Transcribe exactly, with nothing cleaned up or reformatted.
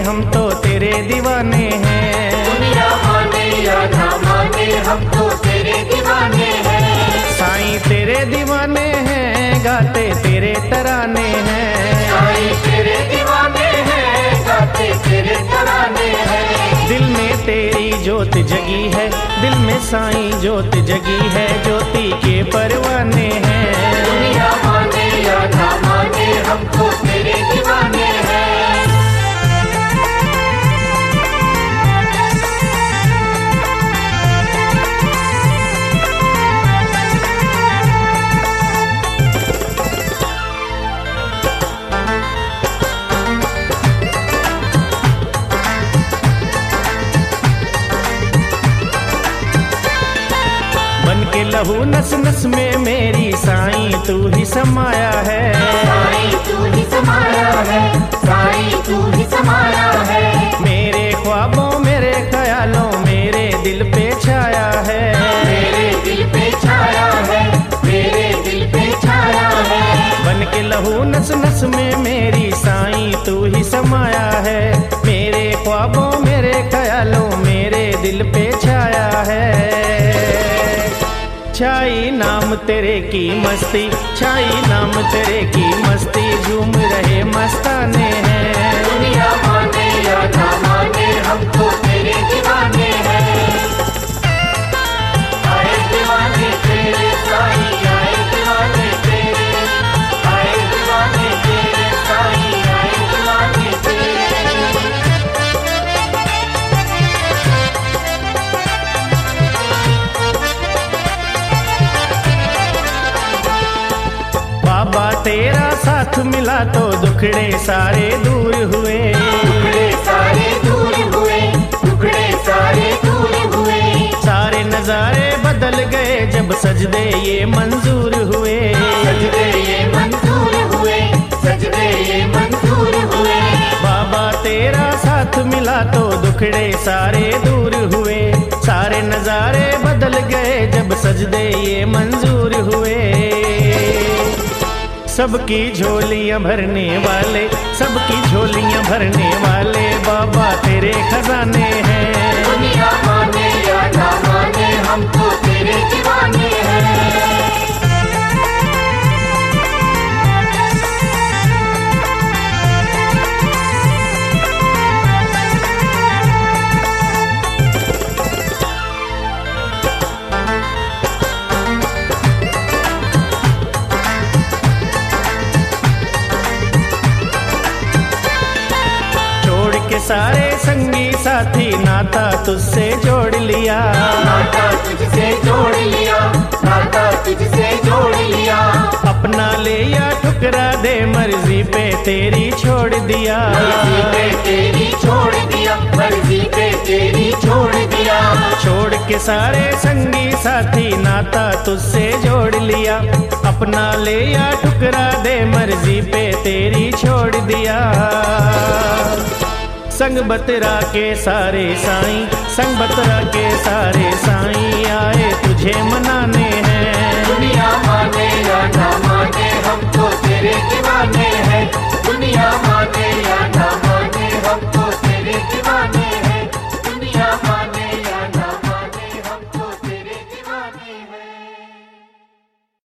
हम तो तेरे दीवाने हैं। दुनिया माने या ना माने हम तो तेरे दीवाने हैं। साईं तेरे दीवाने हैं, गाते तेरे तराने हैं। साईं तेरे दीवाने हैं, गाते तेरे तराने हैं। दिल में तेरी ज्योत जगी है, दिल में साईं ज्योत जगी है, ज्योति के परवाने हैं। दुनिया माने या ना माने हम तो तेरे दीवाने हैं। बन के लहू नस नस में मेरी साईं तू ही समाया है। साईं तू ही समाया है, साईं तू ही समाया है। मेरे ख्वाबों मेरे ख्यालों मेरे दिल पे छाया है। मेरे दिल पे छाया है, मेरे दिल पे छाया है। बन के लहू नस नस में मेरी साईं तू ही समाया है। मेरे ख्वाबों मेरे ख्यालों मेरे दिल पे छाया है। छाई नाम तेरे की मस्ती, छाई नाम तेरे की मस्ती, झूम रहे मस्ताने हैं। दुनिया माने या ना माने हम तो तेरे दीवाने हैं। आए दीवाने तेरे साईं, आए दीवाने तेरे, आए दीवाने तेरे साईं, आए दीवाने तेरे। बाबा तेरा साथ मिला तो दुखड़े सारे दूर हुए। टुकड़े सारे दूर हुए, टुकड़े सारे दूर हुए। सारे नजारे बदल गए जब सजदे ये मंजूर हुए। सजदे ये मंजूर हुए, सजदे ये मंजूर हुए। बाबा तेरा साथ मिला तो दुखड़े सारे दूर हुए। सारे नजारे बदल गए जब सजदे ये मंजूर हुए। सबकी झोलियां भरने वाले, सबकी झोलियां भरने वाले बाबा तेरे खजाने हैं। दुनिया माने या ना माने हम तो तेरे दीवाने हैं। सारे संगी साथी नाता तुझसे जोड़ लिया। नाता तुझसे जोड़ लिया, नाता तुझसे जोड़ लिया। अपना ले या ठुकरा दे मर्जी पे तेरी छोड़ दिया। मर्जी पे तेरी छोड़ दिया, मर्जी पे तेरी छोड़ दिया। छोड़ के सारे संगी साथी नाता तुझसे जोड़ लिया। अपना ले या ठुकरा दे मर्जी पे तेरी छोड़ दिया। संग बतरा के सारे साईं, संग बतरा के सारे साईं आए तुझे मनाने हैं। दुनिया माने या ना माने हम तो तेरे दीवाने हैं। दुनिया माने या ना माने हम तो तेरे दीवाने